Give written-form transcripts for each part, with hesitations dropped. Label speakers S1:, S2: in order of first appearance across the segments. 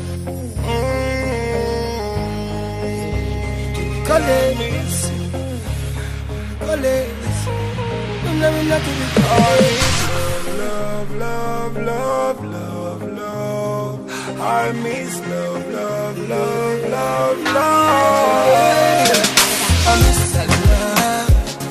S1: Collins, love, love, love, love, love. I miss love, love, love, love, love. I miss that love.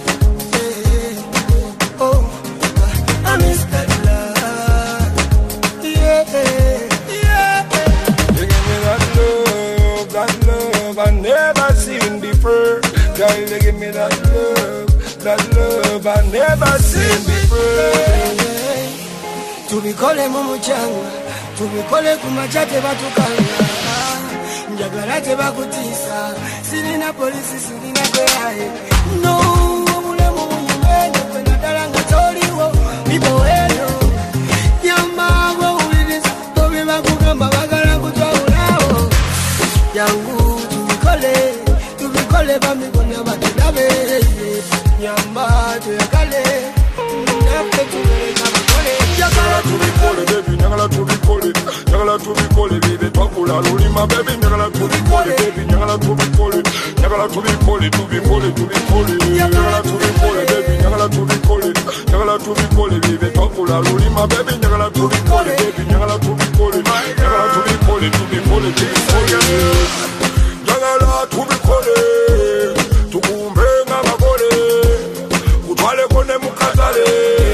S1: Yeah. Oh, I miss that love. Yeah, yeah. You give me that love I never seen before. Girl, you give me that love I never seen before. Tubikole mumuchanga, tubikole kumachate batukanga. Njagala tebakutisa, sirina polisi, sirina kweyaye. No, mulemu munyumene, kwena dalanga toliwo, biboelo. Yamago ulilisa, tobi bakugamba bagala kutwaulawo. Yangu tubikole bamibona batudabe. Nyamba tuyakale, nafe tubeleka bakole.
S2: Nyagala tubikole baby, nyagala tubikole, nyagala tubikole baby, twakula lulima baby, nyagala tubikole baby, nyagala tubikole, nyagala tubikole, tubikole, tubikole, nyagala tubikole baby, nyagala tubikole, nyagala tubikole baby, twakula lulima baby, nyagala tubikole baby, nyagala tubikole, nyagala tubikole, tubikole, tubikole, nyagala tubikole, tukumbe ngabakole, utwale kone mukatale.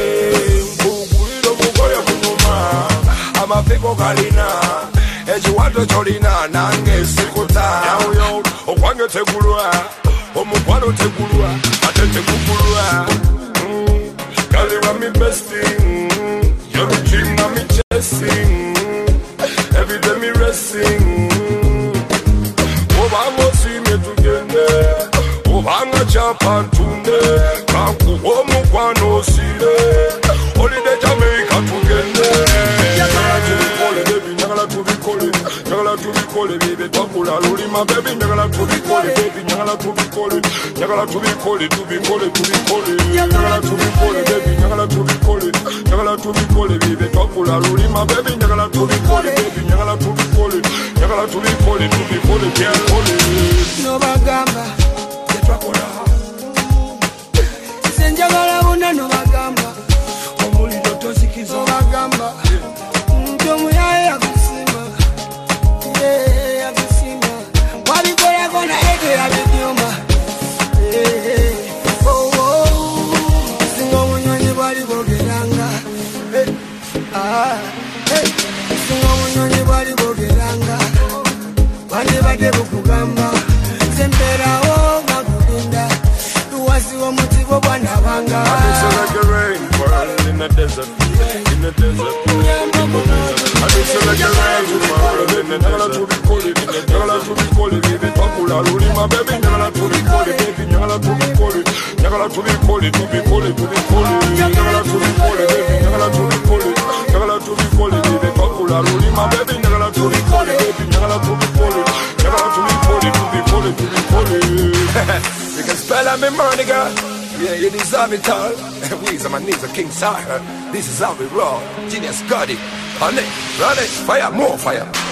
S2: Amafiko kalina, echiwato cholina, nange sikuta. Yo, okwange tegulwa, omukwano tegulwa, ate tegulwa. Girl, you are me besting, you're the dream I'm me chasing. Every day me racing. Obama see me together, Obama jump and tunde. Kanku omukwano sile, holiday Jamaica together. Nyagala tubikole baby, twakula lulima baby, nyagala tubikole baby, nyagala tubikole, nyagala tubikole, tubikole, tubikole, nyagala tubikole baby, nyagala tubikole, nyagala tubikole baby, twakula lulima baby, nyagala tubikole baby, nyagala tubikole, nyagala tubikole, tubikole, tubikole.
S1: No bagamba, tetwakola. Senjagala bonna no bagamba, omuliro tozikiza bagamba. Ntomu yaye akusima, yeah, akusima. Wabikola kona ete abidyuma, yeah, oh, oh. Singo munyonyi bwali bogeranga, singo munyonyi bwali bogeranga. Bande bade bukugamba, semperawo makulinda. Tuwasiwo mutibo bwana banga.
S2: It's like a rain world in the desert, in the desert. I just like a rain world in the desert. Nyagala tubikole, nyagala tubikole baby, twakula lulima baby, nyagala tubikole baby, nyagala tubikole, nyagala tubikole, tubikole, tubikole, nyagala tubikole baby, nyagala tubikole, nyagala tubikole baby, twakula lulima baby, nyagala tubikole baby, nyagala tubikole, nyagala tubikole, tubikole, tubikole. You can spell I'm a money girl. Yeah, you deserve it all. We's on my knees, a King Sire. This is how we roll. Genius Gotti. On it, run it, fire, more fire.